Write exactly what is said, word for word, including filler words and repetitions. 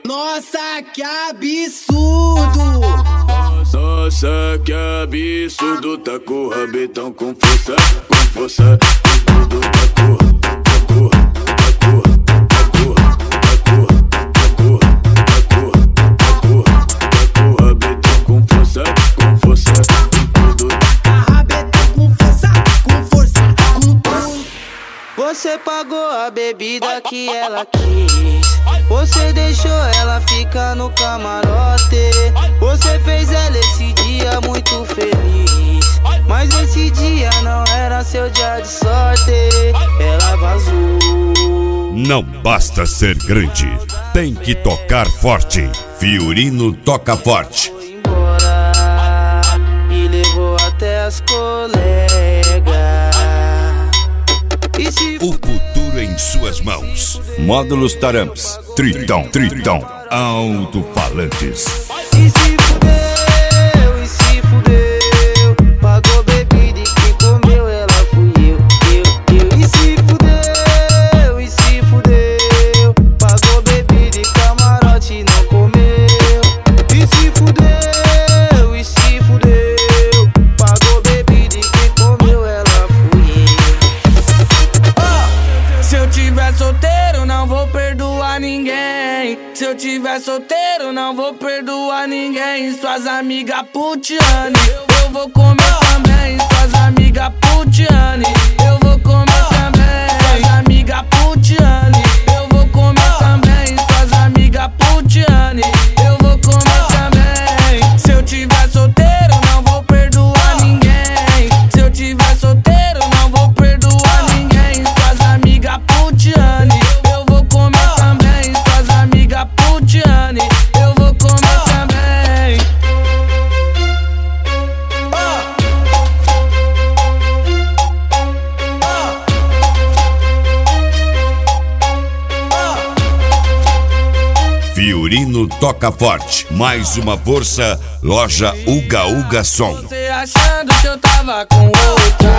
Nossa, que absurdo! Nossa, que absurdo. Tá com o rabetão com força, com força. Tudo tá com, tá com, tá com, tá com, tá com, tá com, tá com, tá com, tá com o rabetão com força, com força. Tudo tá rabetão com força, com força, com tudo. Você pagou a bebida que ela quis. Você deixou ela ficar no camarote. Você fez ela esse dia muito feliz. Mas esse dia não era seu dia de sorte. Ela vazou. Não basta ser grande, tem que tocar forte. Fiorino toca forte. Foi embora e levou até as colegas. O futuro em suas mãos. Módulos Taramps, Tritão, Tritão, alto-falantes. E se fudeu, e se fudeu. Pagou bebida e quem comeu ela fui eu, eu, eu. E se fudeu, e se fudeu. Pagou bebida e camarote não comeu. E se fudeu, e se fudeu. Pagou bebida e quem comeu ela fui eu. Oh, se eu tiver solteiro não vou perdoar ninguém. Se eu tiver solteiro, não vou perdoar ninguém. Suas amigas putiane, eu vou comer também. Suas amigas putiane, eu vou comer também. Suas amigas putiane, eu vou comer também. Suas amigas putiane, eu vou comer também. Se eu tiver solteiro, não vou perdoar ninguém. Se eu tiver solteiro, não vou perdoar ninguém. Suas amigas putiane, eu vou comer também. Suas amigas putiane, eu vou comer também. Oh. Oh. Oh. Fiorino toca forte. Mais uma força, loja Uga Uga Som. Você achando que eu tava com outra.